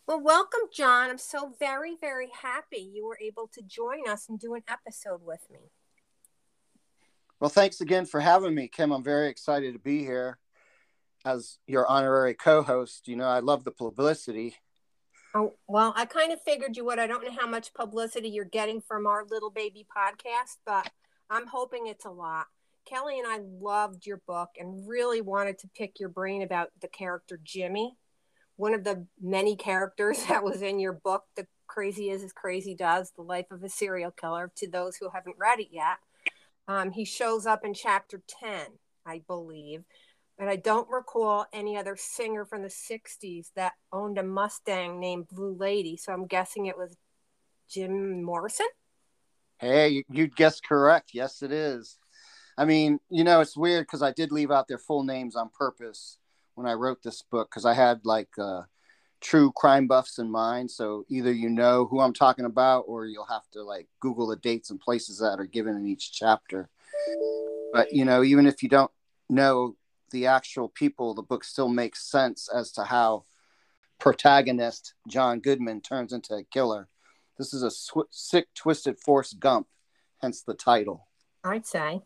Well, welcome, John. I'm so very, very happy you were able to join us and do an episode with me. Well, thanks again for having me, Kim. I'm very excited to be here as your honorary co host. I love the publicity. Oh, well, I kind of figured you would. I don't know how much publicity you're getting from our little baby podcast, but I'm hoping it's a lot. Kelly and I loved your book and really wanted to pick your brain about the character Jimmy, one of the many characters that was in your book, The Crazy is as Crazy Does, The Life of a Serial Killer, to those who haven't read it yet. He shows up in chapter 10, I believe. And I don't recall any other singer from the 60s that owned a Mustang named Blue Lady. So I'm guessing it was Jim Morrison. Hey, you'd guess correct. Yes, it is. I mean, it's weird because I did leave out their full names on purpose when I wrote this book because I had true crime buffs in mind. So either you know who I'm talking about or you'll have to Google the dates and places that are given in each chapter. But, even if you don't know the actual people, the book still makes sense as to how protagonist John Goodman turns into a killer. This is a sick, twisted Forrest Gump, hence the title. I'd say.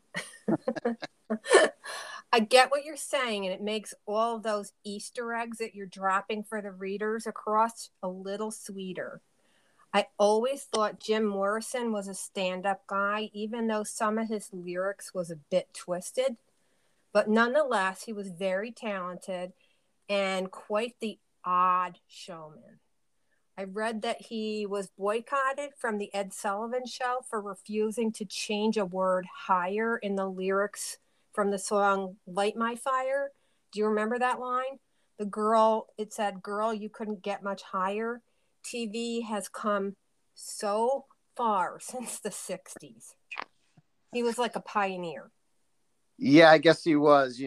I get what you're saying, and it makes all of those Easter eggs that you're dropping for the readers across a little sweeter. I always thought Jim Morrison was a stand-up guy, even though some of his lyrics was a bit twisted. But nonetheless, he was very talented and quite the odd showman. I read that he was boycotted from the Ed Sullivan Show for refusing to change a word higher in the lyrics from the song Light My Fire. Do you remember that line? It said, "Girl, you couldn't get much higher." TV has come so far since the 60s. He was like a pioneer. Yeah, I guess he was,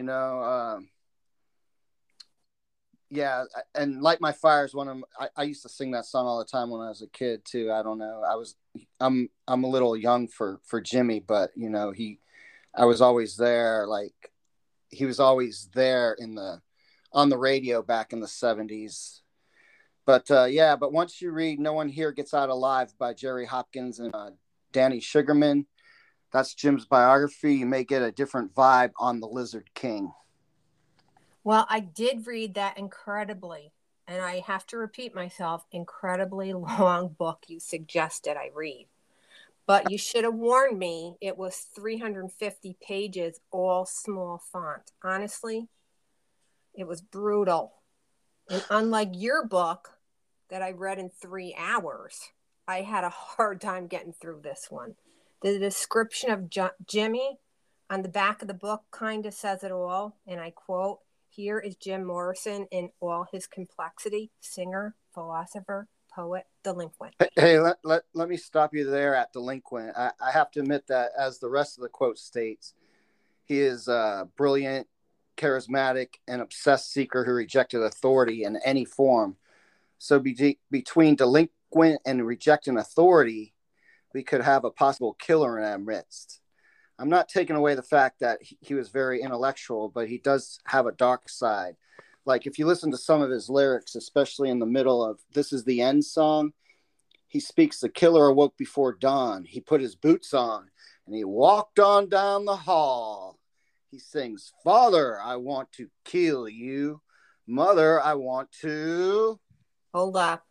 yeah, and Light My Fire is one of I used to sing that song all the time when I was a kid too. I don't know. I'm a little young for Jimmy, but I was always there. He was always there on the radio back in the 70s. But yeah, but once you read No One Here Gets Out Alive by Jerry Hopkins and Danny Sugarman, that's Jim's biography. You may get a different vibe on the Lizard King. Well, I did read that incredibly, and I have to repeat myself, incredibly long book you suggested I read. But you should have warned me it was 350 pages, all small font. Honestly, it was brutal. And unlike your book that I read in 3 hours, I had a hard time getting through this one. The description of Jimmy on the back of the book kind of says it all. And I quote, "Here is Jim Morrison in all his complexity, singer, philosopher, poet, delinquent." Hey, let me stop you there at delinquent. I have to admit that, as the rest of the quote states, he is a brilliant, charismatic, and obsessed seeker who rejected authority in any form. So between delinquent and rejecting authority, we could have a possible killer in our midst. I'm not taking away the fact that he was very intellectual, but he does have a dark side. Like if you listen to some of his lyrics, especially in the middle of This Is the End song, he speaks, "The killer awoke before dawn. He put his boots on and he walked on down the hall." He sings, "Father, I want to kill you. Mother, I want to." Hold up.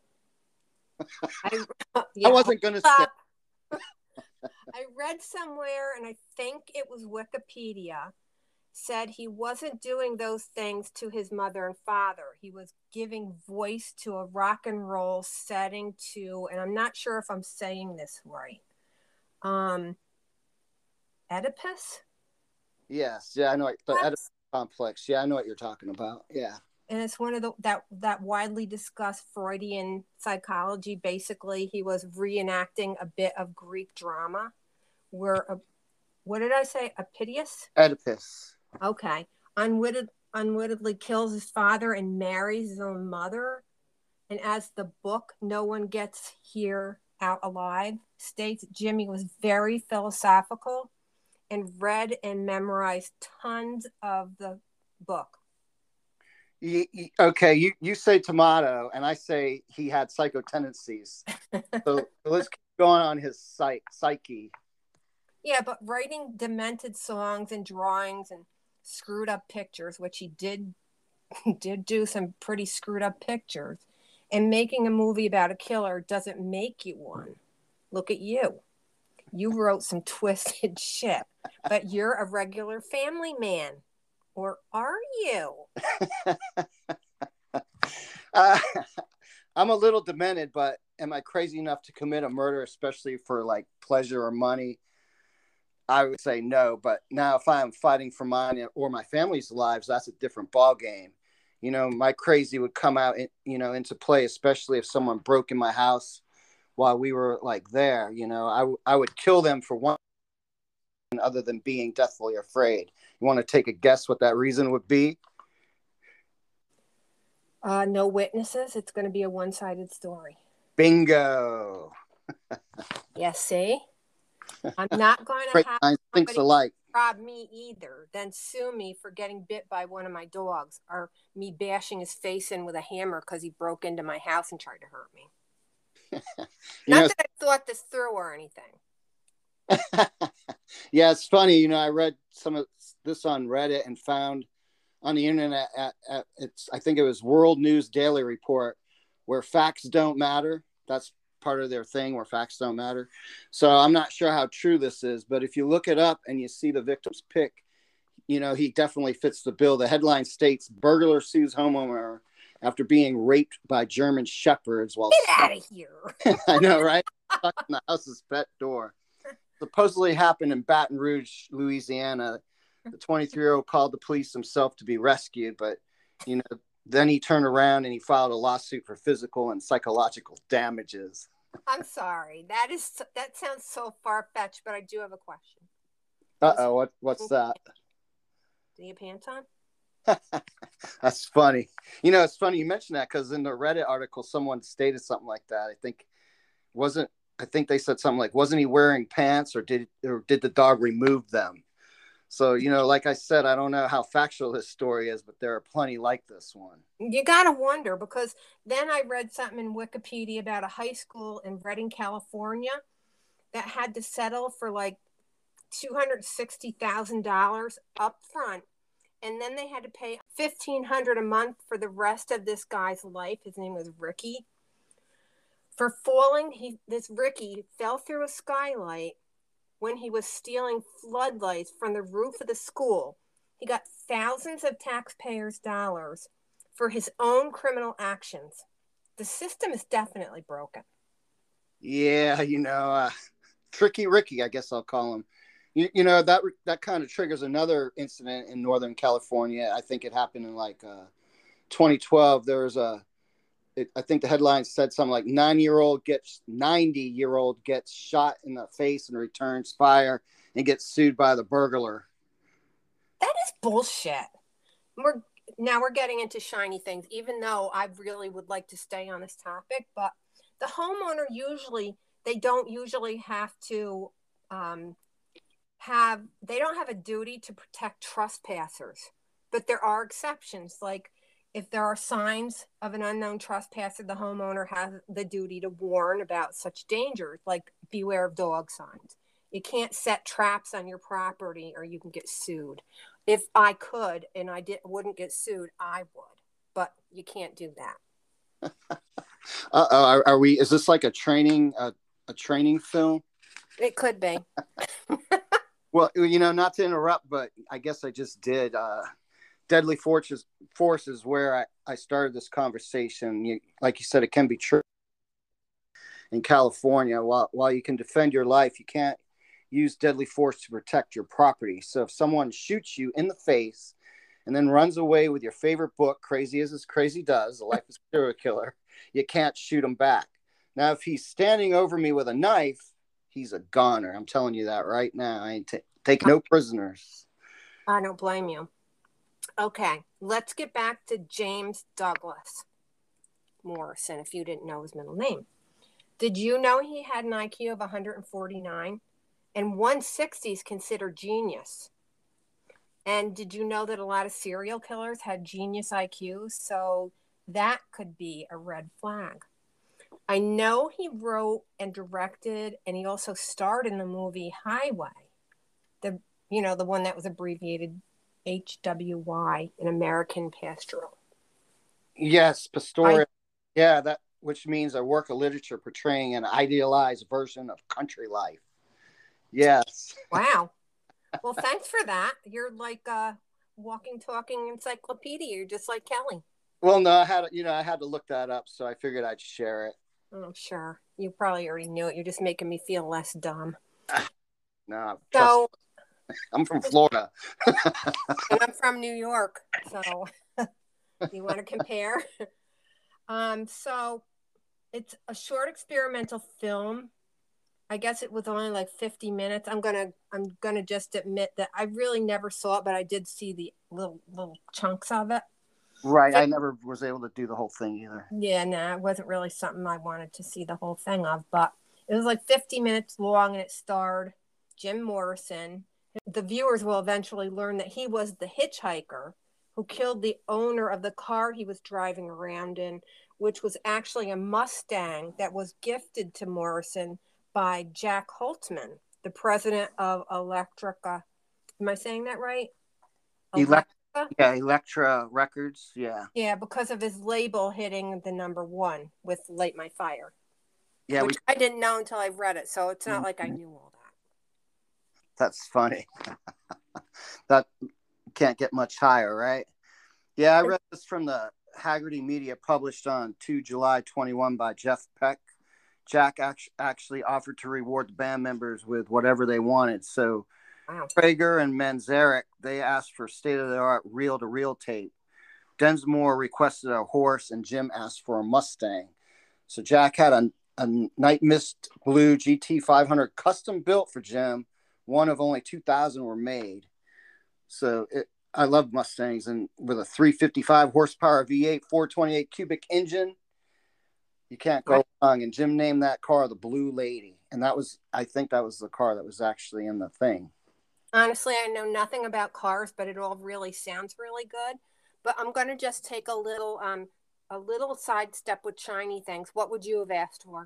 I, I yeah, hold wasn't going to say. up. I read somewhere, and I think it was Wikipedia, said he wasn't doing those things to his mother and father. He was giving voice to a rock and roll setting to, and I'm not sure if I'm saying this right. Um, Oedipus? Yes, yeah, I know the Oedipus complex. Yeah, I know what you're talking about. Yeah. And it's one of that widely discussed Freudian psychology. Basically, he was reenacting a bit of Greek drama, where what did I say? Epitius? Oedipus. Okay. Unwittingly kills his father and marries his own mother. And as the book No One Gets Here Out Alive states, Jimmy was very philosophical and read and memorized tons of the book. Okay, you say tomato, and I say he had psycho tendencies. So let's keep going on his psyche. Yeah, but writing demented songs and drawings and screwed up pictures, which he did do some pretty screwed up pictures, and making a movie about a killer doesn't make you one. Look at you. You wrote some twisted shit, but you're a regular family man. Or are you? uh, I'm a little demented, but am I crazy enough to commit a murder, especially for like pleasure or money? I would say no. But now, if I'm fighting for mine or my family's lives, that's a different ball game. My crazy would come out, into play, especially if someone broke in my house while we were like there. I would kill them for one other than being deathly afraid. You want to take a guess what that reason would be? No witnesses. It's going to be a one-sided story. Bingo. Yeah, see? I'm not going to have thinks alike. Rob me either, then sue me for getting bit by one of my dogs, or me bashing his face in with a hammer because he broke into my house and tried to hurt me. Not that I thought this through or anything. Yeah, it's funny. I read some of this on Reddit and found on the internet I think it was World News Daily Report, where facts don't matter. That's part of their thing, where facts don't matter. So I'm not sure how true this is, but if you look it up and you see the victim's pic, he definitely fits the bill. The headline states, burglar sues homeowner after being raped by German shepherds while get out of here. I know, right? Stuck in the house's pet door. Supposedly happened in Baton Rouge, Louisiana. The 23-year-old called the police himself to be rescued, but then he turned around and he filed a lawsuit for physical and psychological damages. I'm sorry. That sounds so far-fetched, but I do have a question. Uh-oh, what's that? Do you have pants on? That's funny. It's funny you mentioned that, because in the Reddit article, someone stated something like that. I think they said something like, wasn't he wearing pants, or did the dog remove them? So, like I said, I don't know how factual this story is, but there are plenty like this one. You got to wonder, because then I read something in Wikipedia about a high school in Redding, California, that had to settle for like $260,000 up front. And then they had to pay $1,500 a month for the rest of this guy's life. His name was Ricky. For falling, this Ricky fell through a skylight when he was stealing floodlights from the roof of the school. He got thousands of taxpayers' dollars for his own criminal actions. The system is definitely broken. Yeah, Tricky Ricky, I guess I'll call him. That kind of triggers another incident in Northern California. I think it happened in 2012. There was I think the headline said something like 90-year-old gets shot in the face and returns fire and gets sued by the burglar. That is bullshit. We're getting into shiny things, even though I really would like to stay on this topic. But the homeowner they don't usually have to they don't have a duty to protect trespassers, but there are exceptions. Like if there are signs of an unknown trespasser, the homeowner has the duty to warn about such dangers, like beware of dog signs. You can't set traps on your property or you can get sued. If I could and wouldn't get sued, I would, but you can't do that. Is this like a training film? It could be. Well, not to interrupt, but I guess I just did. Deadly Force is where I started this conversation. Like you said, it can be true in California. While you can defend your life, you can't use deadly force to protect your property. So if someone shoots you in the face and then runs away with your favorite book, Crazy as This Crazy Does, The Life of a Serial Killer, you can't shoot him back. Now, if he's standing over me with a knife, he's a goner. I'm telling you that right now. I ain't take no prisoners. I don't blame you. Okay, let's get back to James Douglas Morrison, if you didn't know his middle name. Did you know he had an IQ of 149? And 160 is considered genius. And did you know that a lot of serial killers had genius IQs? So that could be a red flag. I know he wrote and directed, and he also starred in the movie Highway, the the one that was abbreviated HWY, an American Pastoral. Yes, I pastoral. Yeah, that which means a work of literature portraying an idealized version of country life. Yes. Wow. Well, thanks for that. You're like a walking, talking encyclopedia. You're just like Kelly. Well, no, I had to look that up, so I figured I'd share it. Oh, sure. You probably already knew it. You're just making me feel less dumb. No, trust. So, I'm from Florida. and I'm from New York. So, you want to compare? So it's a short experimental film. I guess it was only like 50 minutes. I'm gonna just admit that I really never saw it, but I did see the little chunks of it. Right. I never was able to do the whole thing either. Yeah, no, it wasn't really something I wanted to see the whole thing of, but it was like 50 minutes long and it starred Jim Morrison. The viewers will eventually learn that he was the hitchhiker who killed the owner of the car he was driving around in, which was actually a Mustang that was gifted to Morrison by Jack Holtzman, the president of Electrica. Am I saying that right? Yeah, Elektra Records. Yeah. Yeah, because of his label hitting the number one with Light My Fire. Yeah, which I didn't know until I read it, so it's not like I knew all that. That's funny. That can't get much higher, right? Yeah, I read this from the Haggerty Media, published on July 21 by Jeff Peck. Jack actually offered to reward the band members with whatever they wanted. So Wow. Prager and Manzarek, they asked for state-of-the-art reel-to-reel tape. Densmore requested a horse, and Jim asked for a Mustang. So Jack had a Night Mist Blue GT 500 custom built for Jim. One of only 2,000 were made. So I love Mustangs, and with a 355 horsepower V8, 428 cubic engine, you can't go wrong. And Jim named that car the Blue Lady, and I think that was the car that was actually in the thing. Honestly, I know nothing about cars, but it all really sounds really good. But I'm going to just take a little sidestep with shiny things. What would you have asked for?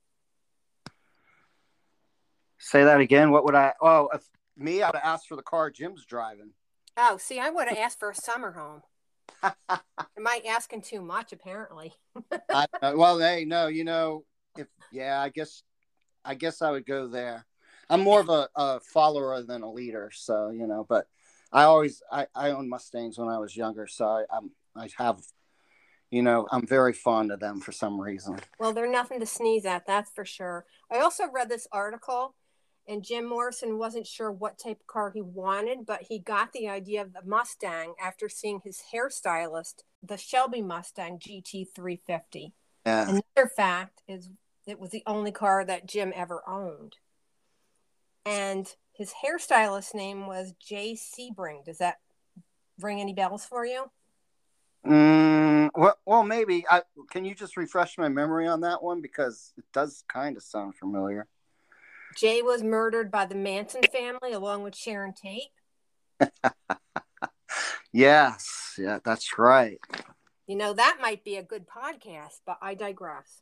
Say that again. What would I? Oh, if me, I would have asked for the car Jim's driving. Oh, see, I would have asked for a summer home. Am I asking too much? Apparently. Well, hey, no, I guess I would go there. I'm more of a follower than a leader, so But I owned Mustangs when I was younger, so I have, I'm very fond of them for some reason. Well, they're nothing to sneeze at, that's for sure. I also read this article, and Jim Morrison wasn't sure what type of car he wanted, but he got the idea of the Mustang after seeing his hairstylist, the Shelby Mustang GT350. Yeah. Another fact is it was the only car that Jim ever owned. And his hairstylist's name was Jay Sebring. Does that ring any bells for you? Well, maybe. Can you just refresh my memory on that one? Because it does kind of sound familiar. Jay was murdered by the Manson family along with Sharon Tate. Yes. Yeah, that's right. That might be a good podcast, but I digress.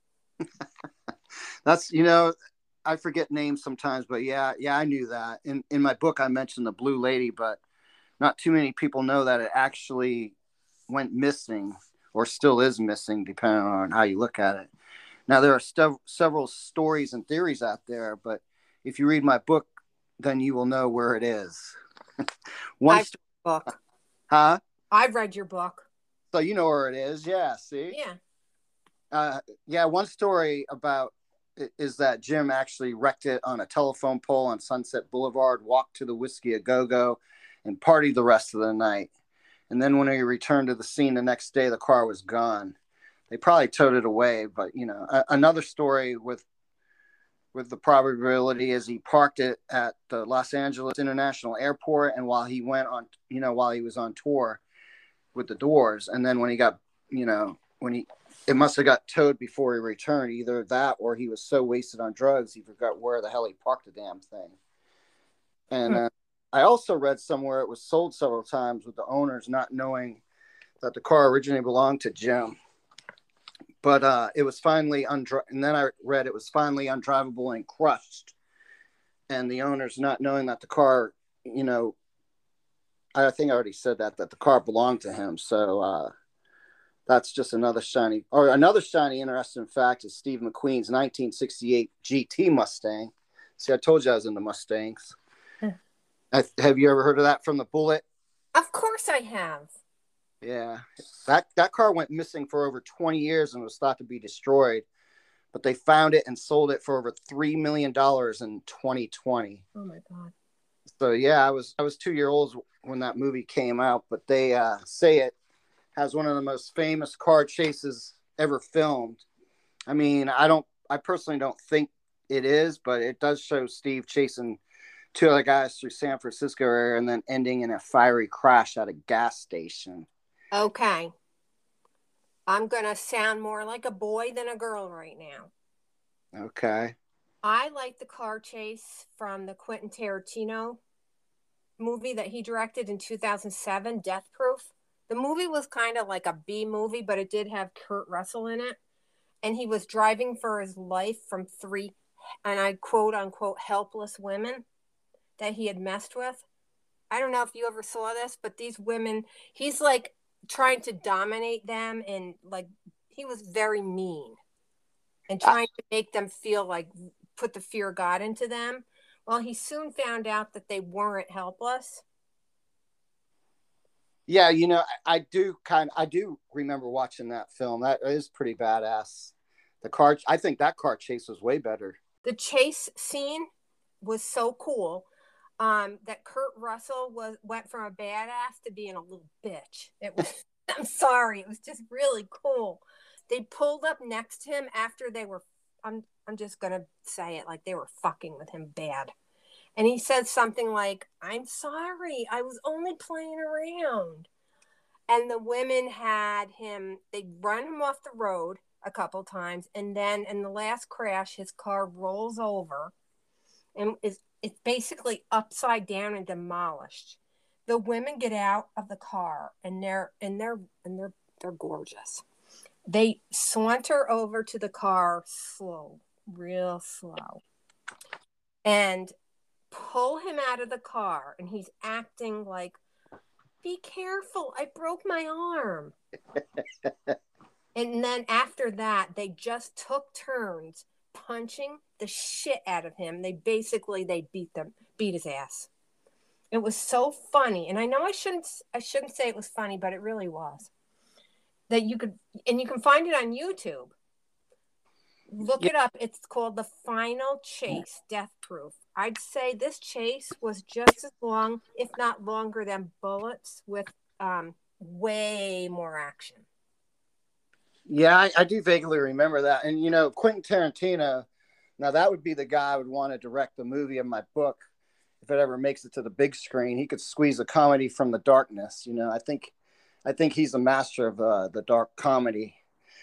That's, I forget names sometimes, but yeah, I knew that. In my book, I mentioned the Blue Lady, but not too many people know that it actually went missing, or still is missing, depending on how you look at it. Now, there are several stories and theories out there, but if you read my book, then you will know where it is. Book. Huh? I've read your book. So you know where it is. Yeah, see? Yeah. One story about is that Jim actually wrecked it on a telephone pole on Sunset Boulevard, walked to the Whiskey A Go-Go, and partied the rest of the night. And then when he returned to the scene the next day, the car was gone. They probably towed it away, but another story with the probability is he parked it at the Los Angeles International Airport, and while he was on tour with the Doors, and then when he got, it must have got towed before he returned. Either that, or he was so wasted on drugs he forgot where the hell he parked the damn thing. And I also read somewhere it was sold several times with the owners not knowing that the car originally belonged to Jim. But it was finally and then I read it was finally undrivable and crushed. And the owners not knowing that the car, I think I already said that the car belonged to him. So that's just another shiny interesting fact is Steve McQueen's 1968 GT Mustang. See, I told you I was into Mustangs. Have you ever heard of that from the Bullet? Of course I have. Yeah, that car went missing for over 20 years and was thought to be destroyed, but they found it and sold it for over $3 million in 2020. Oh my God. So yeah, I was 2 years old when that movie came out, but they say it has one of the most famous car chases ever filmed. I mean, I personally don't think it is, but it does show Steve chasing two other guys through San Francisco area and then ending in a fiery crash at a gas station. Okay. I'm going to sound more like a boy than a girl right now. Okay. I like the car chase from the Quentin Tarantino movie that he directed in 2007, Death Proof. The movie was kind of like a B movie, but it did have Kurt Russell in it. And he was driving for his life from 3, and I quote unquote, helpless women that he had messed with. I don't know if you ever saw this, but these women, he's like trying to dominate them, and like he was very mean and trying to make them feel like, put the fear of God into them. Well, he soon found out that they weren't helpless. Yeah, I do remember watching that film. That is pretty badass. I think that car chase was way better. The chase scene was so cool that Kurt Russell went from a badass to being a little bitch. It was, I'm sorry, it was just really cool. They pulled up next to him after they were, I'm just gonna say it, like they were fucking with him bad. And he said something like, "I'm sorry, I was only playing around." And the women they'd run him off the road a couple times. And then in the last crash, his car rolls over and it's basically upside down and demolished. The women get out of the car and they're gorgeous. They saunter over to the car real slow, and pull him out of the car. And he's acting like, "Be careful, I broke my arm." And then after that, they just took turns punching the shit out of him. They beat his ass. It was so funny. And I know I shouldn't say it was funny, but it really was. That you can find it on YouTube. Look it up. It's called The Final Chase, Death Proof. I'd say this chase was just as long, if not longer, than Bullets, with way more action. Yeah, I do vaguely remember that. And, Quentin Tarantino, now that would be the guy I would want to direct the movie of my book. If it ever makes it to the big screen, he could squeeze a comedy from the darkness. I think he's a master of the dark comedy.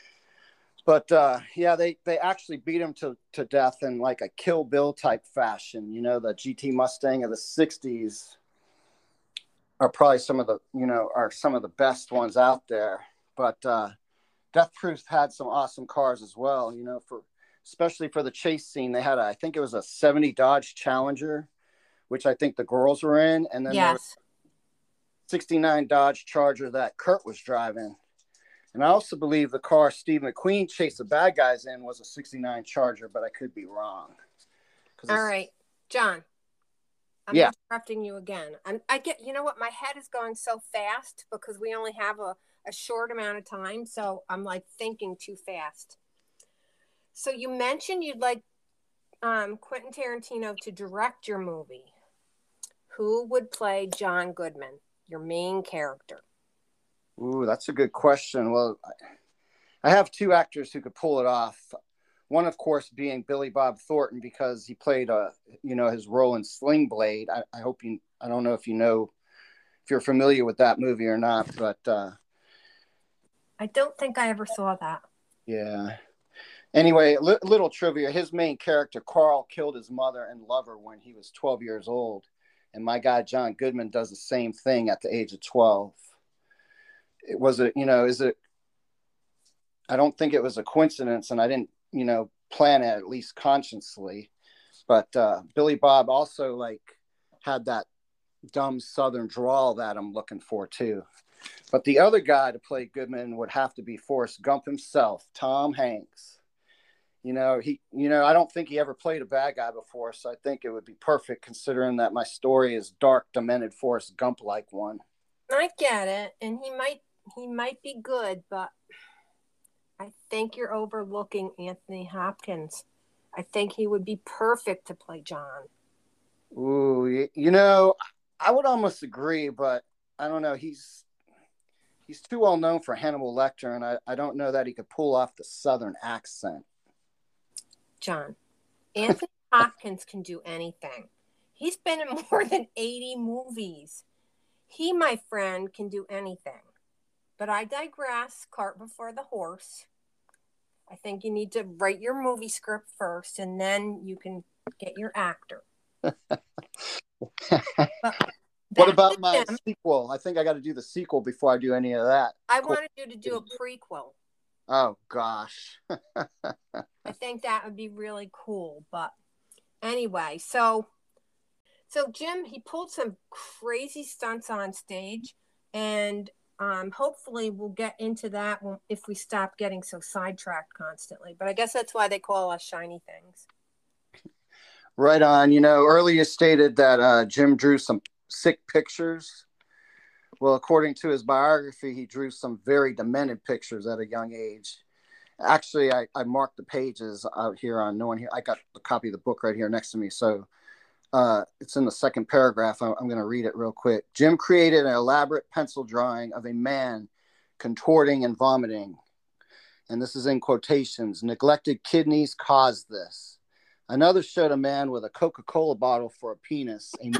But yeah, they actually beat him to death in like a Kill Bill type fashion. The GT Mustang of the 60s are probably some of the best ones out there. But Death Proof had some awesome cars as well. Especially for the chase scene, they had I think it was a 70 Dodge Challenger, which I think the girls were in, and then there was 69 Dodge Charger that Kurt was driving. And I also believe the car Steve McQueen chased the bad guys in was a 69 Charger, but I could be wrong. All right, John. I'm interrupting you again. I get, what? My head is going so fast because we only have a short amount of time. So I'm like thinking too fast. So you mentioned you'd like Quentin Tarantino to direct your movie. Who would play John Goodman, your main character? Ooh, that's a good question. Well, I have two actors who could pull it off. One, of course, being Billy Bob Thornton, because he played his role in Sling Blade. I don't know if you're familiar with that movie or not, but I don't think I ever saw that. Yeah. Anyway, little trivia. His main character, Carl, killed his mother and lover when he was 12 years old. And my guy, John Goodman, does the same thing at the age of 12. It was a, I don't think it was a coincidence, and I didn't, plan it, at least consciously. But Billy Bob also like had that dumb Southern drawl that I'm looking for too. But the other guy to play Goodman would have to be Forrest Gump himself, Tom Hanks. I don't think he ever played a bad guy before, so I think it would be perfect considering that my story is dark, demented Forrest Gump like one. I get it, and he might be good, but I think you're overlooking Anthony Hopkins. I think he would be perfect to play John. Ooh, I would almost agree, but I don't know. He's too well known for Hannibal Lecter, and I don't know that he could pull off the Southern accent. John, Anthony Hopkins can do anything. He's been in more than 80 movies. He, my friend, can do anything. But I digress, cart before the horse. I think you need to write your movie script first, and then you can get your actor. What about my sequel? I think I got to do the sequel before I do any of that. I wanted you to do a prequel. Oh, gosh. I think that would be really cool. But anyway, so Jim, he pulled some crazy stunts on stage, and hopefully we'll get into that if we stop getting so sidetracked constantly. But I guess that's why they call us shiny things. Right on. Earlier stated that Jim drew some sick pictures. Well, according to his biography, he drew some very demented pictures at a young age. Actually, I marked the pages out here on No One Here. I got the copy of the book right here next to me. So it's in the second paragraph. I'm going to read it real quick. Jim created an elaborate pencil drawing of a man contorting and vomiting. And this is in quotations. Neglected kidneys caused this. Another showed a man with a Coca-Cola bottle for a penis, a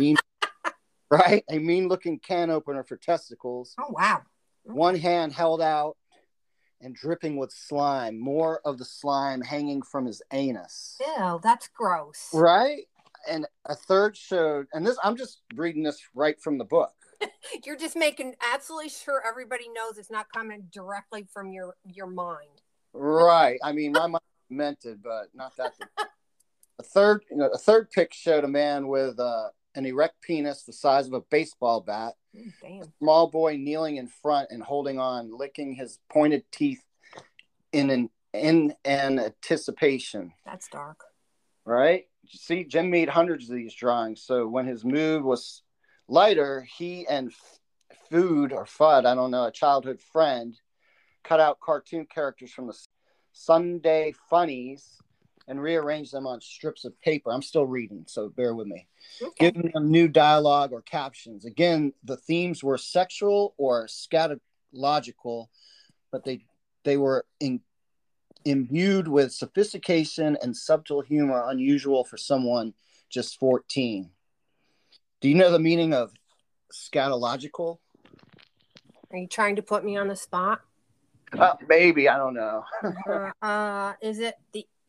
mean-looking can opener for testicles. Oh, wow. One hand held out and dripping with slime, more of the slime hanging from his anus. Ew, that's gross. Right? And a third showed, and this, I'm just reading this right from the book. You're just making absolutely sure everybody knows it's not coming directly from your mind. Right. I mean, my mind meant it, but not that. A third pic showed a man with an erect penis the size of a baseball bat. Damn. A small boy kneeling in front and holding on, licking his pointed teeth in anticipation. That's dark. Right? See, Jim made hundreds of these drawings. So when his mood was lighter, he and Fudd, I don't know, a childhood friend, cut out cartoon characters from the Sunday Funnies and rearrange them on strips of paper. I'm still reading, so bear with me. Okay. Giving them new dialogue or captions. Again, the themes were sexual or scatological, but they were imbued with sophistication and subtle humor unusual for someone just 14. Do you know the meaning of scatological? Are you trying to put me on the spot? Maybe, I don't know. Is it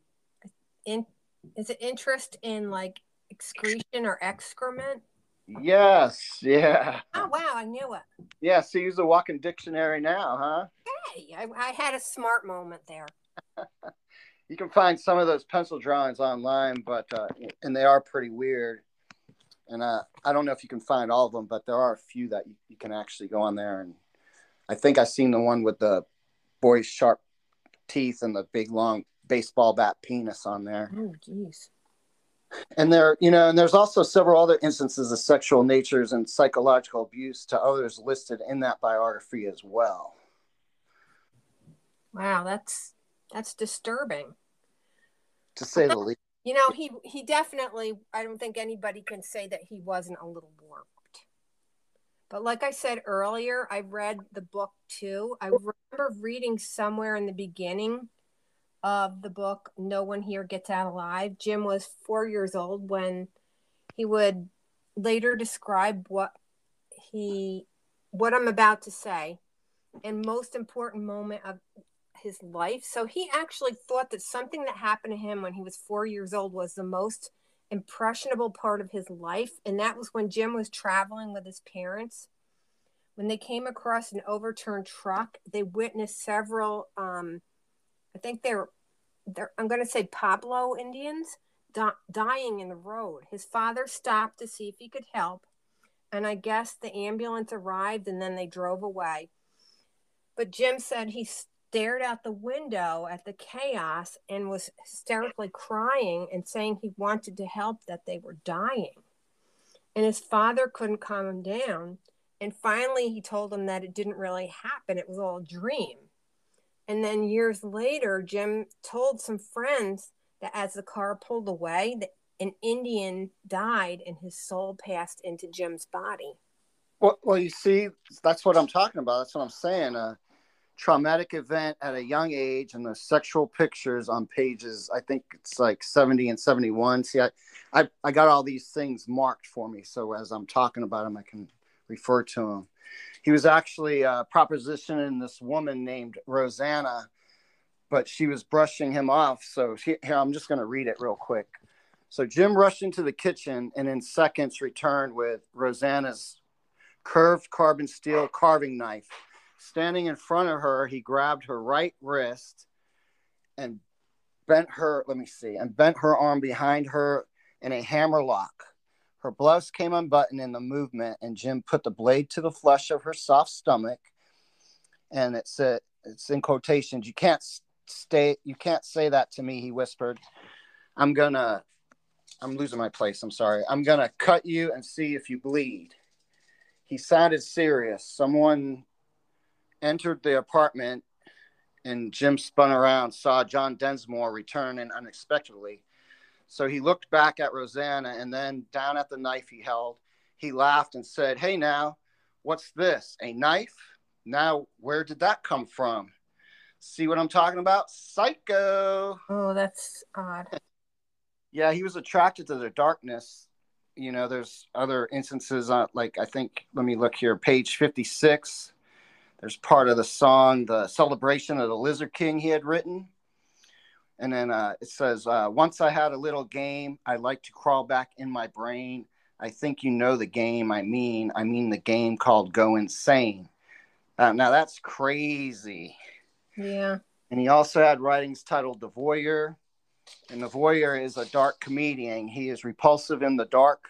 interest in like excretion or excrement? Yes, yeah. Oh wow, I knew it. Yeah, so use a walking dictionary now, huh? Hey, I had a smart moment there. You can find some of those pencil drawings online, but and they are pretty weird. And I don't know if you can find all of them, but there are a few that you can actually go on there. And I think I've seen the one with the boy's sharp teeth and the big long baseball bat penis on there. Oh, geez. And and there's also several other instances of sexual natures and psychological abuse to others listed in that biography as well. Wow, that's disturbing, to say the least. He definitely, I don't think anybody can say that he wasn't a little warped. But like I said earlier, I read the book too. I remember reading somewhere in the beginning of the book, No One Here Gets Out Alive. Jim was 4 years old when he would later describe what I'm about to say, and most important moment of his life. So he actually thought that something that happened to him when he was 4 years old was the most impressionable part of his life. And that was when Jim was traveling with his parents. When they came across an overturned truck, they witnessed several, I think I'm going to say Pueblo Indians dying in the road. His father stopped to see if he could help. And I guess the ambulance arrived and then they drove away. But Jim said he stared out the window at the chaos and was hysterically crying and saying he wanted to help, that they were dying. And his father couldn't calm him down. And finally, he told him that it didn't really happen. It was all a dream. And then years later, Jim told some friends that as the car pulled away, that an Indian died and his soul passed into Jim's body. Well, you see, that's what I'm talking about. That's what I'm saying. A traumatic event at a young age, and the sexual pictures on pages, I think it's like 70 and 71. See, I got all these things marked for me, so as I'm talking about them, I can refer to them. He was actually propositioning this woman named Rosanna, but she was brushing him off. So here, I'm just going to read it real quick. So Jim rushed into the kitchen and in seconds returned with Rosanna's curved carbon steel carving knife. Standing in front of her, he grabbed her right wrist and bent her arm behind her in a hammer lock. Her blouse came unbuttoned in the movement, and Jim put the blade to the flesh of her soft stomach. And it's in quotations. You can't say that to me, he whispered. I'm losing my place. I'm sorry. I'm going to cut you and see if you bleed. He sounded serious. Someone entered the apartment, and Jim spun around, saw John Densmore returning unexpectedly. So he looked back at Rosanna and then down at the knife he held. He laughed and said, "Hey now, what's this? A knife? Now, where did that come from?" See what I'm talking about? Psycho. Oh, that's odd. Yeah, he was attracted to the darkness. You know, there's other instances, like I think, let me look here, page 56. There's part of the song, The Celebration of the Lizard King, he had written. And then it says, once I had a little game, I like to crawl back in my brain. I think you know the game I mean the game called Go Insane. Now that's crazy. Yeah. And he also had writings titled The Voyeur. And the voyeur is a dark comedian. He is repulsive in the dark,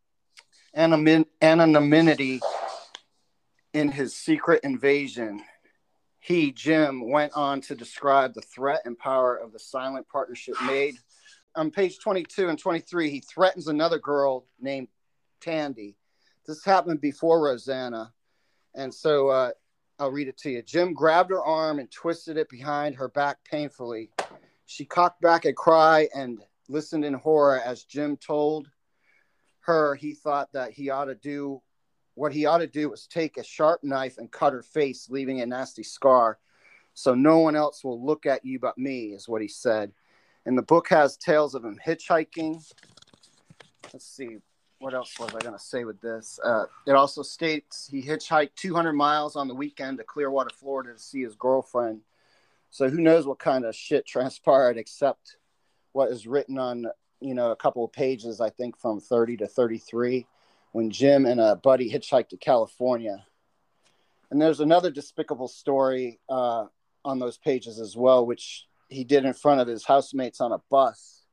anonymity in his secret invasion. He, Jim, went on to describe the threat and power of the silent partnership made. On page 22 and 23, he threatens another girl named Tandy. This happened before Rosanna. And so I'll read it to you. Jim grabbed her arm and twisted it behind her back painfully. She cocked back a cry and listened in horror as Jim told her he thought that what he ought to do was take a sharp knife and cut her face, leaving a nasty scar. So no one else will look at you but me, is what he said. And the book has tales of him hitchhiking. Let's see, what else was I going to say with this? It also states he hitchhiked 200 miles on the weekend to Clearwater, Florida to see his girlfriend. So who knows what kind of shit transpired except what is written on, a couple of pages, I think from 30 to 33. When Jim and a buddy hitchhiked to California. And there's another despicable story on those pages as well, which he did in front of his housemates on a bus.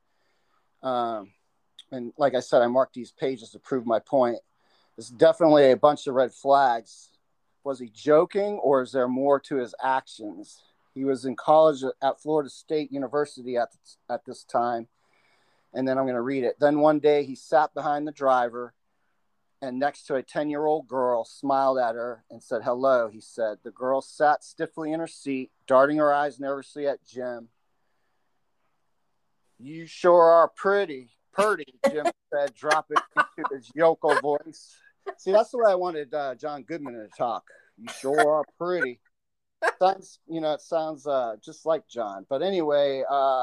And like I said, I marked these pages to prove my point. There's definitely a bunch of red flags. Was he joking, or is there more to his actions? He was in college at Florida State University at this time. And then I'm going to read it. Then one day he sat behind the driver and next to a 10-year-old girl, smiled at her and said, "Hello," he said. The girl sat stiffly in her seat, darting her eyes nervously at Jim. "You sure are pretty, Jim said, dropping into his yokel voice. See, that's the way I wanted John Goodman to talk. "You sure are pretty." It sounds just like John. But anyway,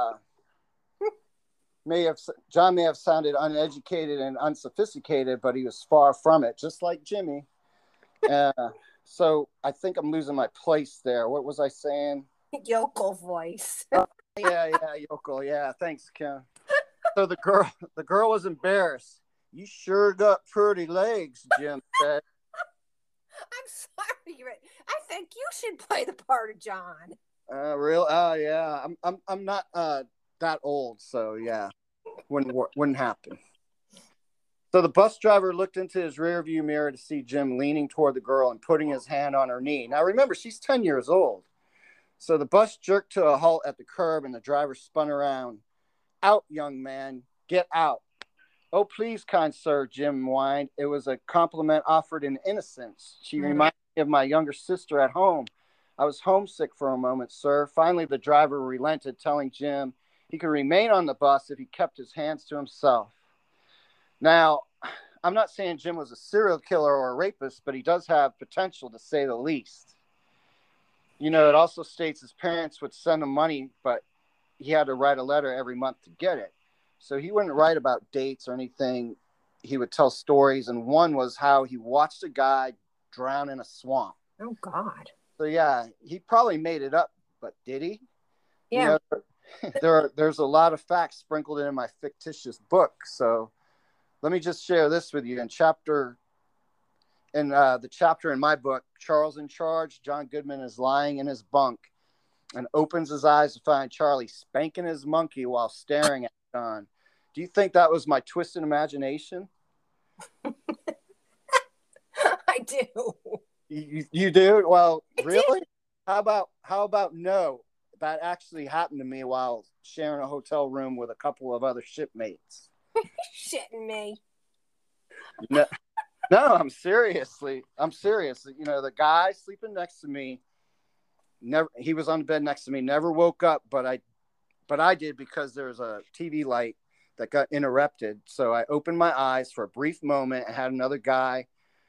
John may have sounded uneducated and unsophisticated, but he was far from it, just like Jimmy. So I think I'm losing my place there. What was I saying? Yokel voice. Yeah, yokel. Yeah, thanks, Kim. So the girl was embarrassed. You sure got pretty legs, Jim said. I'm sorry, but I think you should play the part of John. Real? Oh, yeah. I'm not that old, so yeah, wouldn't happen. So the bus driver looked into his rearview mirror to see Jim leaning toward the girl and putting his hand on her knee. Now remember, she's 10 years old. So the bus jerked to a halt at the curb, and the driver spun around. Out, young man, get out. Oh, please, kind sir, Jim whined. It was a compliment offered in innocence. She reminded me of my younger sister at home. I was homesick for a moment, sir. Finally, the driver relented, telling Jim he could remain on the bus if he kept his hands to himself. Now, I'm not saying Jim was a serial killer or a rapist, but he does have potential, to say the least. You know, it also states his parents would send him money, but he had to write a letter every month to get it. So he wouldn't write about dates or anything. He would tell stories, and one was how he watched a guy drown in a swamp. Oh, God. So, yeah, he probably made it up, but did he? Yeah. You know, there's a lot of facts sprinkled in my fictitious book, so let me just share this with you. In the chapter in my book, Charles in Charge, John Goodman is lying in his bunk and opens his eyes to find Charlie spanking his monkey while staring at John. Do you think that was my twisted imagination? I do. You do? Well, really? How about no? That actually happened to me while sharing a hotel room with a couple of other shipmates. Shitting me. No, I'm serious. You know, the guy sleeping next to me, he was on the bed next to me, never woke up, but I did, because there was a TV light that got interrupted. So I opened my eyes for a brief moment and had another guy.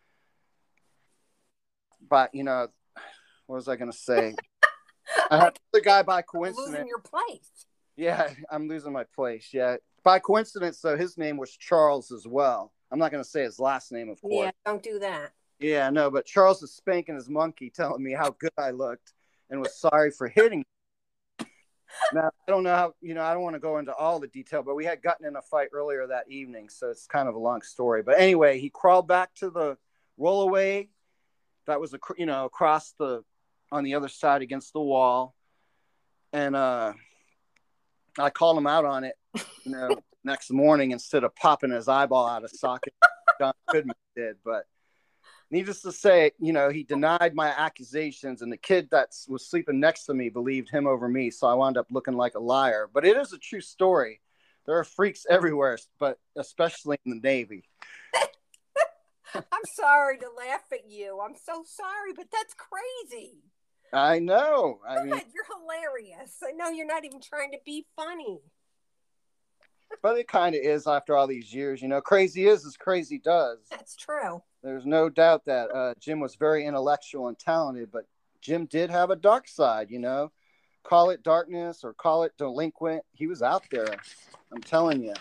But, you know, what was I going to say? I had another guy by coincidence. Losing your place. Yeah, I'm losing my place. Yeah. By coincidence, though, his name was Charles as well. I'm not going to say his last name, of course. Yeah, don't do that. Yeah, no, but Charles was spanking his monkey, telling me how good I looked and was sorry for hitting me. Now, I don't know how, you know, I don't want to go into all the detail, but we had gotten in a fight earlier that evening, so it's kind of a long story. But anyway, he crawled back to the rollaway that was, across on the other side against the wall. And I called him out on it, next morning, instead of popping his eyeball out of socket. John Goodman did. But needless to say, he denied my accusations, and the kid that was sleeping next to me believed him over me. So I wound up looking like a liar. But it is a true story. There are freaks everywhere, but especially in the Navy. I'm sorry to laugh at you. I'm so sorry, but that's crazy. I know. I mean, you're hilarious. I know you're not even trying to be funny. But it kind of is after all these years. Crazy is as crazy does. That's true. There's no doubt that Jim was very intellectual and talented, but Jim did have a dark side, Call it darkness or call it delinquent. He was out there. I'm telling you.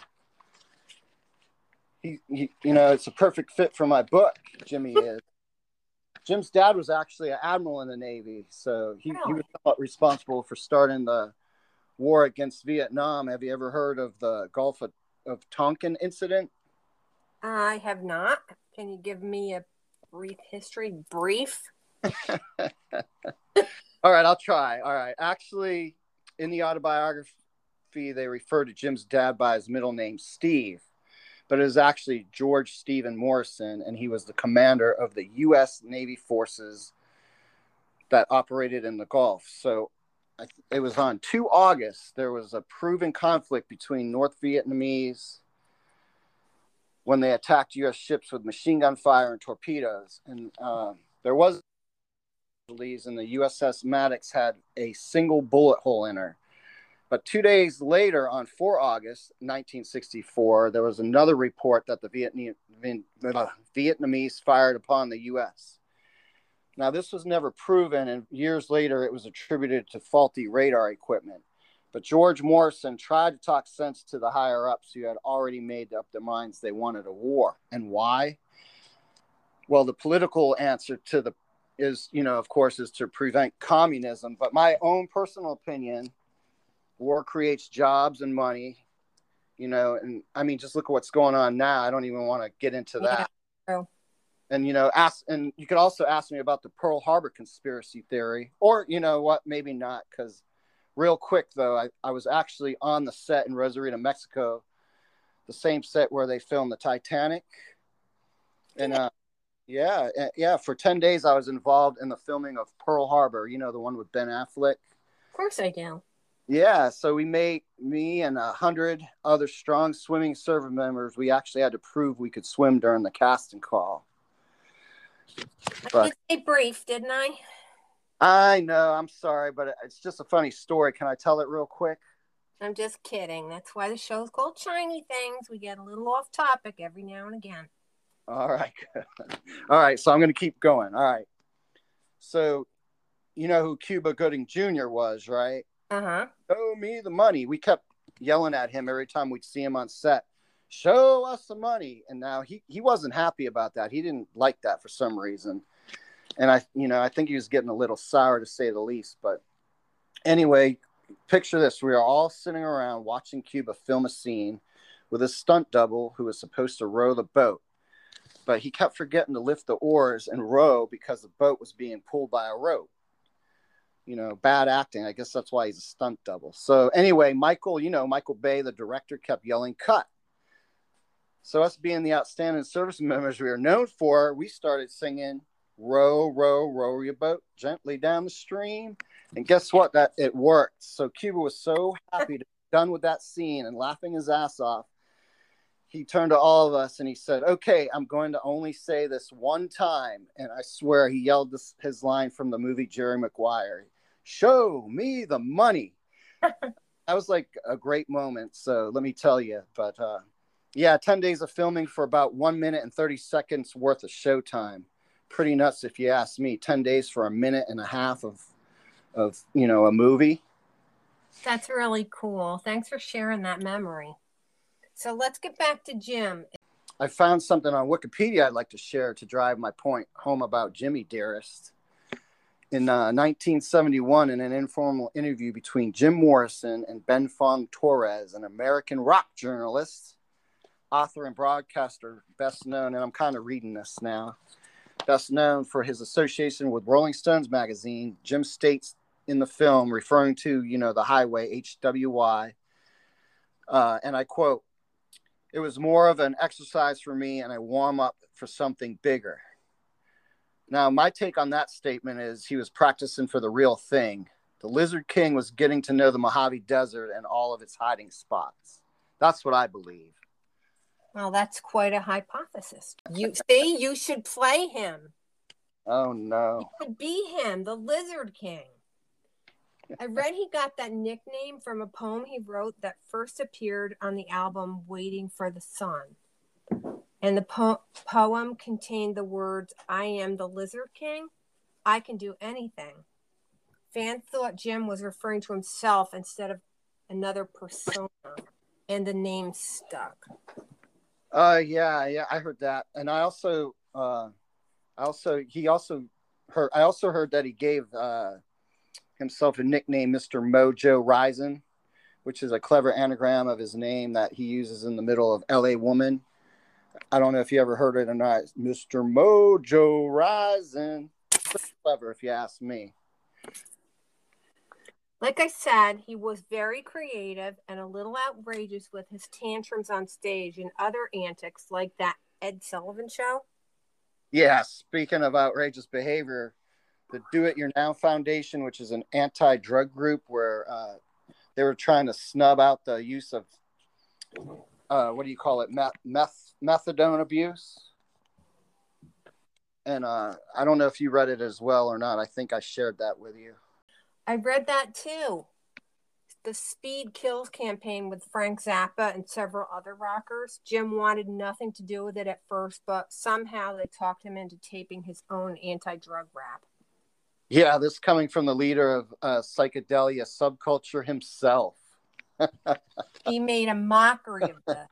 He it's a perfect fit for my book, Jimmy is. Jim's dad was actually an admiral in the Navy, so he was somewhat responsible for starting the war against Vietnam. Have you ever heard of the Gulf of Tonkin incident? I have not. Can you give me a brief history? Brief? All right, I'll try. All right. Actually, in the autobiography, they refer to Jim's dad by his middle name, Steve. But it was actually George Stephen Morrison, and he was the commander of the U.S. Navy forces that operated in the Gulf. So it was on 2 August, there was a proven conflict between North Vietnamese when they attacked U.S. ships with machine gun fire and torpedoes. And there was casualties, and the USS Maddox had a single bullet hole in her. But 2 days later, on 4 August 1964, there was another report that the Vietnamese fired upon the U.S. Now, this was never proven, and years later, it was attributed to faulty radar equipment. But George Morrison tried to talk sense to the higher-ups who had already made up their minds they wanted a war. And why? Well, the political answer is to prevent communism. But my own personal opinion, war creates jobs and money. you know, and I mean, just look at what's going on now. I don't even want to get into that. True. And, you know, and you could also ask me about the Pearl Harbor conspiracy theory, or, you know what, maybe not. Because real quick, though, I was actually on the set in Rosarito, Mexico, the same set where they filmed the Titanic. And, yeah, for 10 days, I was involved in the filming of Pearl Harbor, you know, the one with Ben Affleck. Of course I do. Yeah, so me and 100 other strong swimming service members, we actually had to prove we could swim during the casting call. I did say brief, didn't I? I know, I'm sorry, but it's just a funny story. Can I tell it real quick? I'm just kidding. That's why the show's called Shiny Things. We get a little off topic every now and again. All right. All right, so I'm going to keep going. All right. So, you know who Cuba Gooding Jr. was, right? Uh-huh. Show me the money. We kept yelling at him every time we'd see him on set. Show us the money. And now he wasn't happy about that. He didn't like that for some reason. And I think he was getting a little sour, to say the least. But anyway, picture this. We are all sitting around watching Cuba film a scene with a stunt double who was supposed to row the boat. But he kept forgetting to lift the oars and row because the boat was being pulled by a rope. You know, bad acting. I guess that's why he's a stunt double. So anyway, Michael Bay, the director, kept yelling, cut. So us being the outstanding service members we are known for, we started singing, row, row, row your boat gently down the stream. And guess what? It worked. So Cuba was so happy to be done with that scene and laughing his ass off. He turned to all of us and he said, okay, I'm going to only say this one time. And I swear he yelled his line from the movie Jerry Maguire. Show me the money. That was like a great moment. So let me tell you. But yeah, 10 days of filming for about 1 minute and 30 seconds worth of showtime. Pretty nuts if you ask me. 10 days for a minute and a half of you know, a movie. That's really cool. Thanks for sharing that memory. So let's get back to Jim. I found something on Wikipedia I'd like to share to drive my point home about Jimmy Dearest. In 1971, in an informal interview between Jim Morrison and Ben Fong Torres, an American rock journalist, author and broadcaster, best known, and I'm kind of reading this now, best known for his association with Rolling Stones magazine, Jim states in the film, referring to, you know, the highway, HWY, and I quote, "It was more of an exercise for me and a warm up for something bigger." Now, my take on that statement is he was practicing for the real thing. The Lizard King was getting to know the Mojave Desert and all of its hiding spots. That's what I believe. Well, that's quite a hypothesis. You should play him. Oh, no. You could be him, the Lizard King. I read he got that nickname from a poem he wrote that first appeared on the album Waiting for the Sun. And the poem contained the words, I am the Lizard King. I can do anything. Fans thought Jim was referring to himself instead of another persona, and the name stuck. Yeah, I heard that. And I also heard that he gave himself a nickname, Mr. Mojo Rising, which is a clever anagram of his name that he uses in the middle of LA Woman. I don't know if you ever heard it or not. Mr. Mojo Rising. Pretty clever, if you ask me. Like I said, he was very creative and a little outrageous with his tantrums on stage and other antics like that Ed Sullivan show. Yeah, speaking of outrageous behavior, the Do It Your Now Foundation, which is an anti-drug group where they were trying to snub out the use of methadone abuse. And I don't know if you read it as well or not. I think I shared that with you. I read that too. The Speed Kills campaign with Frank Zappa and several other rockers. Jim wanted nothing to do with it at first, but somehow they talked him into taping his own anti-drug rap. Yeah, this coming from the leader of psychedelia subculture himself. He made a mockery of this.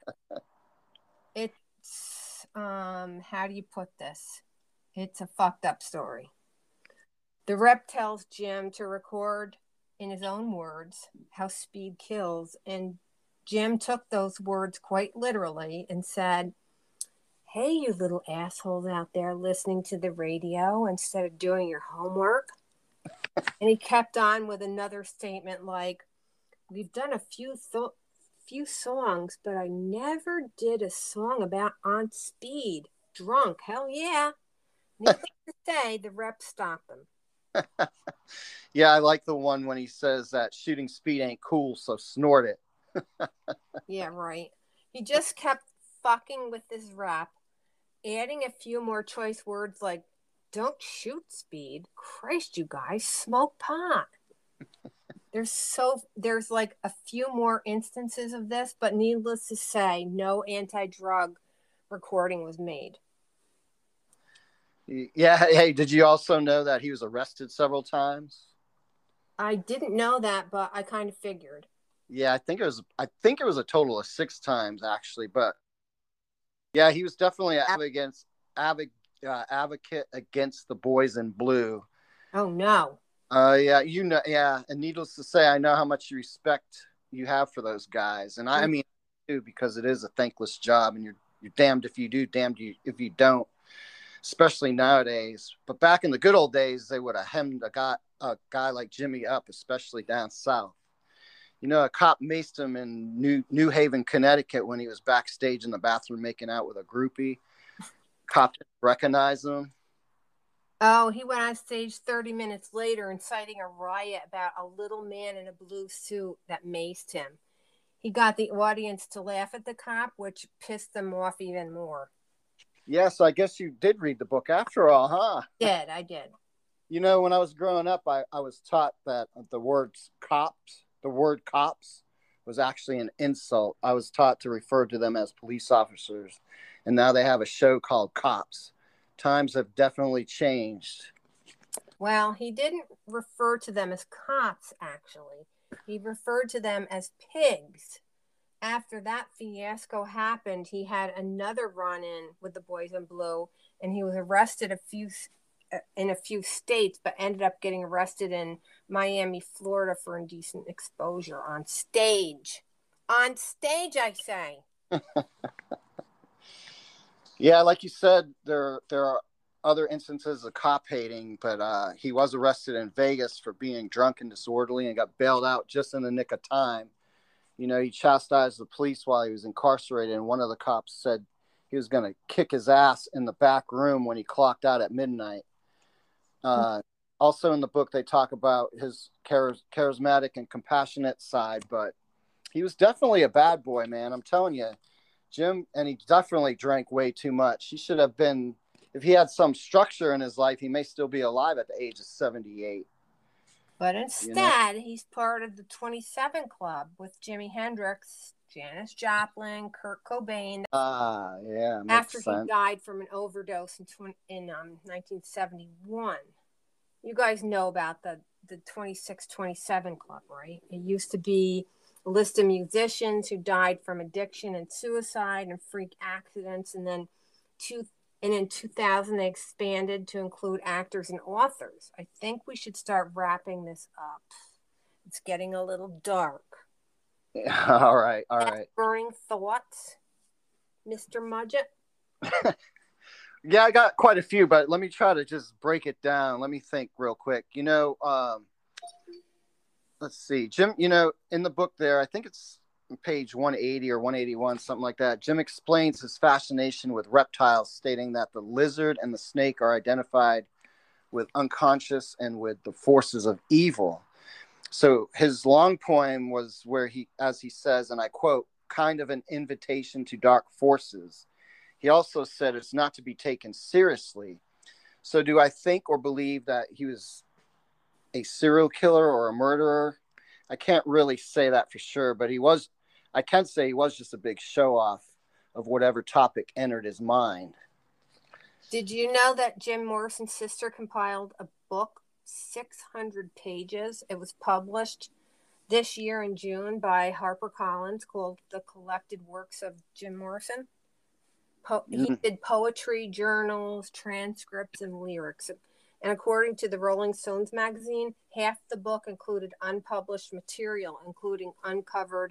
It's, how do you put this? It's a fucked up story. The rep tells Jim to record, in his own words, how speed kills, and Jim took those words quite literally and said, "Hey, you little assholes out there listening to the radio instead of doing your homework." And he kept on with another statement like, "We've done a few songs, but I never did a song about on speed. Drunk, hell yeah." Needless to say, the rep stopped him. Yeah, I like the one when he says that shooting speed ain't cool, so snort it. Yeah, right. He just kept fucking with his rap, adding a few more choice words like, "Don't shoot speed. Christ, you guys, smoke pot." There's like a few more instances of this, but needless to say, no anti-drug recording was made. Yeah. Hey, did you also know that he was arrested several times? I didn't know that, but I kind of figured. Yeah, I think it was a total of 6 times actually, but yeah, he was definitely an advocate against the boys in blue. Oh no. Yeah, yeah, and needless to say, I know how much respect you have for those guys, and I mean too, because it is a thankless job, and you're damned if you do, damned if you don't, especially nowadays. But back in the good old days, they would have hemmed a guy like Jimmy up, especially down south. You know, a cop maced him in New Haven, Connecticut, when he was backstage in the bathroom making out with a groupie. Cop didn't recognize him. Oh, he went on stage 30 minutes later, inciting a riot about a little man in a blue suit that maced him. He got the audience to laugh at the cop, which pissed them off even more. Yes, I guess you did read the book after all, huh? I did. You know, when I was growing up, I was taught that the word cops was actually an insult. I was taught to refer to them as police officers. And now they have a show called Cops. Times have definitely changed. Well, he didn't refer to them as cops, actually. He referred to them as pigs. After that fiasco happened, he had another run-in with the boys in blue, and he was arrested in a few states, but ended up getting arrested in Miami, Florida for indecent exposure on stage. On stage, I say. Yeah, like you said, there are other instances of cop hating, but he was arrested in Vegas for being drunk and disorderly and got bailed out just in the nick of time. You know, he chastised the police while he was incarcerated, and one of the cops said he was going to kick his ass in the back room when he clocked out at midnight. Uh, Also, in the book, they talk about his charismatic and compassionate side, but he was definitely a bad boy, man. I'm telling you, Jim, and he definitely drank way too much. He should have been, if he had some structure in his life, he may still be alive at the age of 78. But instead, he's part of the 27 Club with Jimi Hendrix, Janis Joplin, Kurt Cobain. Yeah. After he Sense. died from an overdose in 1971. You guys know about the 2627 Club, right? It used to be a list of musicians who died from addiction and suicide and freak accidents, and then in 2000 they expanded to include actors and authors. I think we should start wrapping this up. It's getting a little dark. All right. Burning thoughts, Mr. Mudgett? Yeah, I got quite a few, but let me try to just break it down. Let me think real quick. You know, let's see. Jim, you know, in the book there, I think it's page 180 or 181, something like that. Jim explains his fascination with reptiles, stating that the lizard and the snake are identified with unconscious and with the forces of evil. So his long poem was where he, as he says, and I quote, kind of an invitation to dark forces. He also said it's not to be taken seriously. So do I think or believe that he was a serial killer or a murderer? I can't really say that for sure, but I can say he was just a big show off of whatever topic entered his mind. Did you know that Jim Morrison's sister compiled a book, 600 pages? It was published this year in June by HarperCollins called The Collected Works of Jim Morrison. He did poetry, journals, transcripts, and lyrics. And according to the Rolling Stones magazine, half the book included unpublished material, including uncovered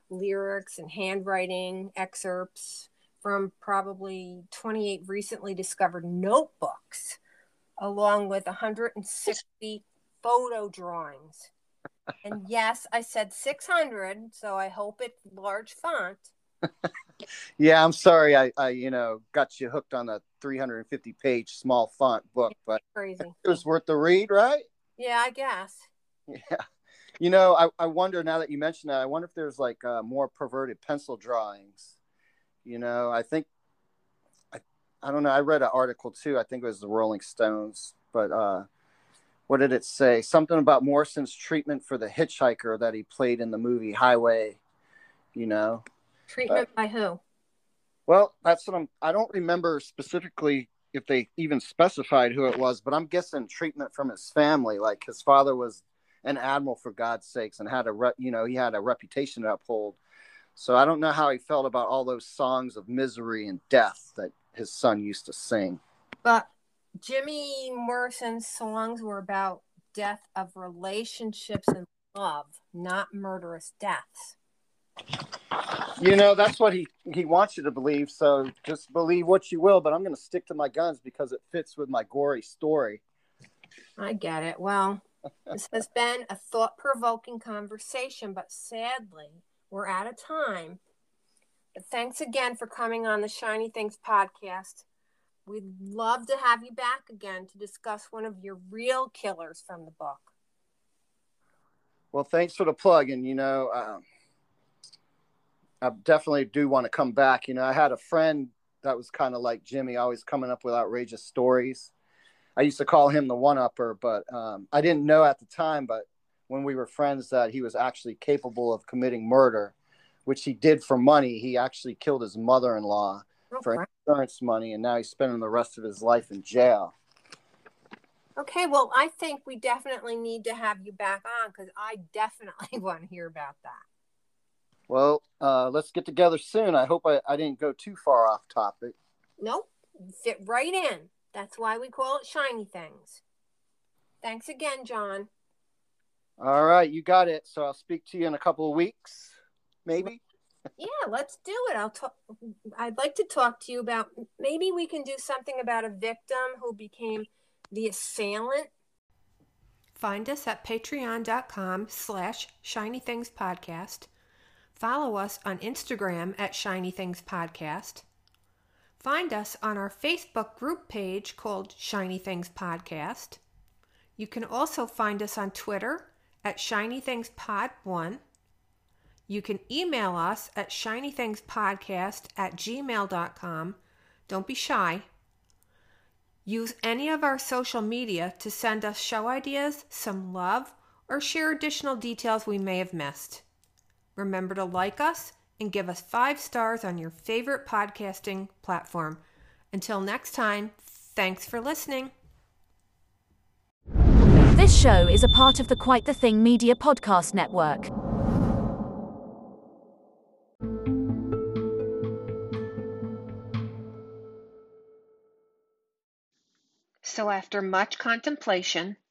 lyrics and handwriting excerpts from probably 28 recently discovered notebooks, along with 160 photo drawings. And yes, I said 600, so I hope it's large font. Yeah, I'm sorry. I got you hooked on a 350-page small font book, but Crazy. it was worth the read, right? Yeah, I guess. Yeah. I wonder, now that you mentioned that, I wonder if there's like more perverted pencil drawings. I think, I don't know. I read an article too. I think it was the Rolling Stones, but what did it say? Something about Morrison's treatment for the hitchhiker that he played in the movie Highway. Treatment by who? Well, that's what I don't remember specifically if they even specified who it was, but I'm guessing treatment from his family. Like his father was an admiral, for God's sakes, and had he had a reputation to uphold. So I don't know how he felt about all those songs of misery and death that his son used to sing. But Jimmy Morrison's songs were about death of relationships and love, not murderous deaths. That's what he wants you to believe. So just believe what you will, but I'm going to stick to my guns because it fits with my gory story. I get it. Well, this has been a thought-provoking conversation, but sadly, we're out of time. But thanks again for coming on the Shiny Things podcast. We'd love to have you back again to discuss one of your real killers from the book. Well, thanks for the plug. And, I definitely do want to come back. I had a friend that was kind of like Jimmy, always coming up with outrageous stories. I used to call him the one-upper, but I didn't know at the time, but when we were friends, that he was actually capable of committing murder, which he did for money. He actually killed his mother-in-law for insurance money, and now he's spending the rest of his life in jail. Okay, well, I think we definitely need to have you back on because I definitely want to hear about that. Well, let's get together soon. I hope I didn't go too far off topic. Nope, fit right in. That's why we call it Shiny Things. Thanks again, John. All right, you got it. So I'll speak to you in a couple of weeks, maybe. Yeah, let's do it. I'd like to talk to you about, maybe we can do something about a victim who became the assailant. Find us at patreon.com/shinythingspodcast. Follow us on Instagram at Shiny Things Podcast. Find us on our Facebook group page called Shiny Things Podcast. You can also find us on Twitter at ShinyThingsPod1. You can email us at shinythingspodcast@gmail.com. Don't be shy. Use any of our social media to send us show ideas, some love, or share additional details we may have missed. Remember to like us and give us 5 stars on your favorite podcasting platform. Until next time, thanks for listening. This show is a part of the Quite the Thing Media Podcast Network. So after much contemplation,